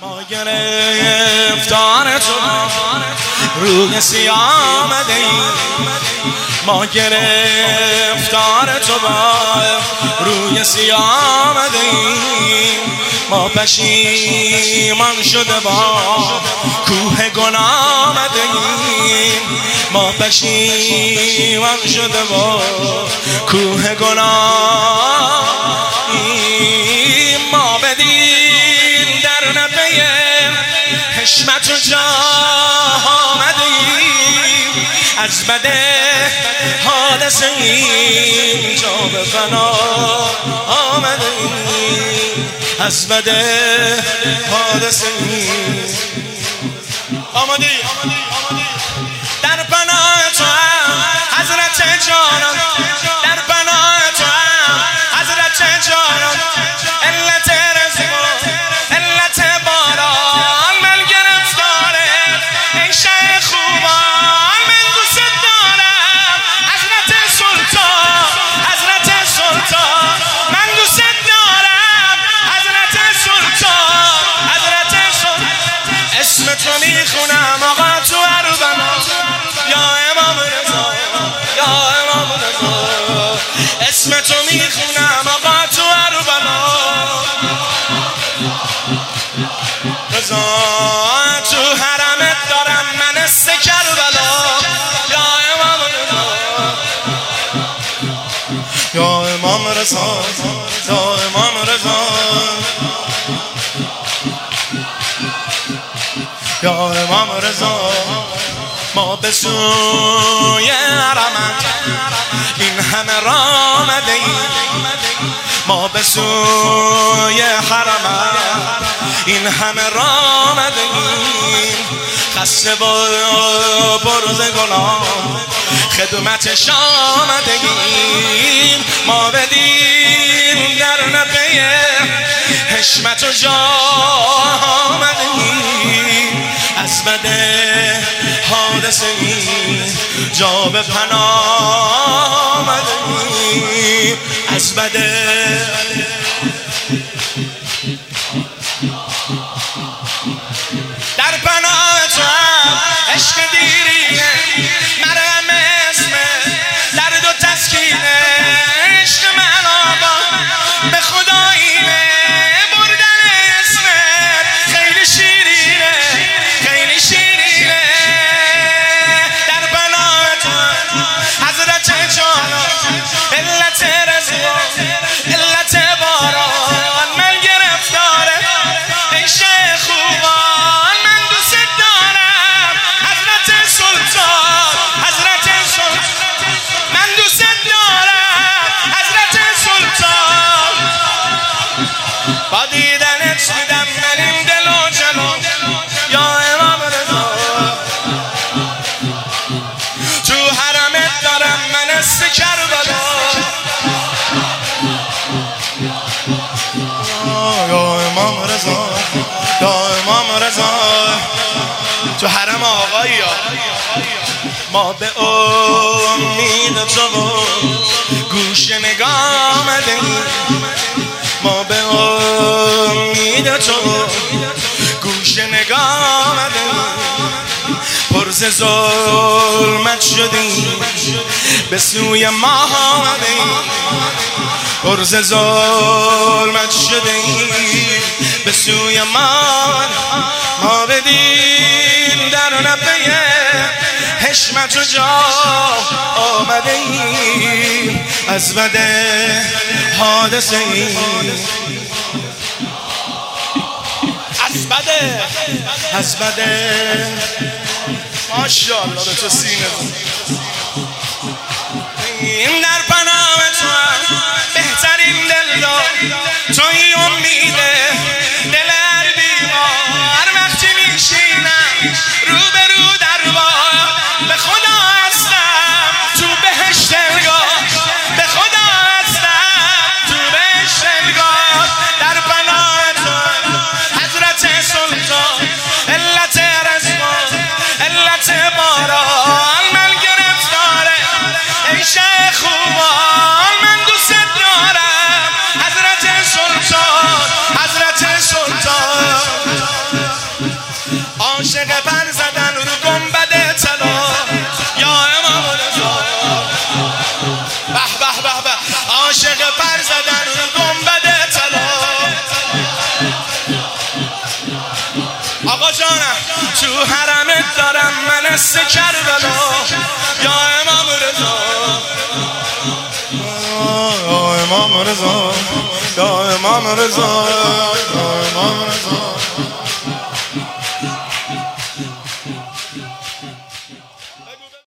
ما گرفتار تو روی سیاه آمده ایم، ما گرفتار تو روی سیاه آمده ایم، ما پشیمان شده با کوه گناه آمده ایم، ما پشیمان شده با کوه گناه ایم، ما بدین در نفع حشمت و جاه آمده ایم، از بد حادثه اینجا به فنا آمده ایم، از بد حادثه آمده ایم. در پناه تو هم حضرت جانان، در پناه تو هم حضرت جانان، علت رزق و علت باران من گرفتاره ای شه خوبان، من دوست دارم حضرت سلطان، حضرت سلطان، من دوست دارم حضرت سلطان، حضرت سلطان. اسم تو میخونم آقا تو اربنا، یا امام رضا، یا امام رضا، اسم تو میخونم آقا تو اربنا، رضا تو حرمت دارم من کربلا، یا امام رضا، یا امام رضا، یا امام رضا، یا امام رضا. ما به سوی حرمت این همه راه آمده ایم، ما به سوی حرمت این همه راه آمده ایم، خسته با برز گناه خدمتش آمده ایم، ما بدین در نفع حشمت و جاه آمده ایم، از بد حادثه اینجا به پناه آمده ایم، از بد در پناه تو هم عشق دیرینه، مرهم اسم درد و تسکینه، عشق من آقا به خدایینه، بردن اسمت خیلی شیرینه، خیلی شیرینه، در پناه تو حضرت جانان، علت رزق علت باران من گرفتاره ای شه خوبان، من دوست دارم حضرت سلطان، حضرت سلطان، من دوست دارم حضرت سلطان، با دیدنت میدم من این دل و جنون، یا امام رضا تو حرمت دارم من کربلا، یا امام رضا، یا امام رضا، تو حرم آقایی ما به امید تو گوش نگاه آمده ایم، ما به امید تو گوش نگاه آمده ایم، پر ز ظلمت شدیم به سوی ماه آمده ایم، پر ز ظلمت شدیم به سوی ما بدین در نفع حشمت و جاه آمده ایم، از بد حادثه ایم، از بد ماشاءالله به تو سینه این در پناه تو بهترین دلدار توی امیده، دل هر بیمار وقتی میشینم رو به رو در بار، به خدا هستم تو بهشت دلگاه، به خدا هستم تو بهشت دلگاه، در پناه تو حضرت سلطان، علت رزق علت باران من گرفتاره ای شه خوبان، من دوست دارم حضرت سلطان، حضرت مثل کربلا یا امام رضا یا امام رضا یا امام رضا یا امام رضا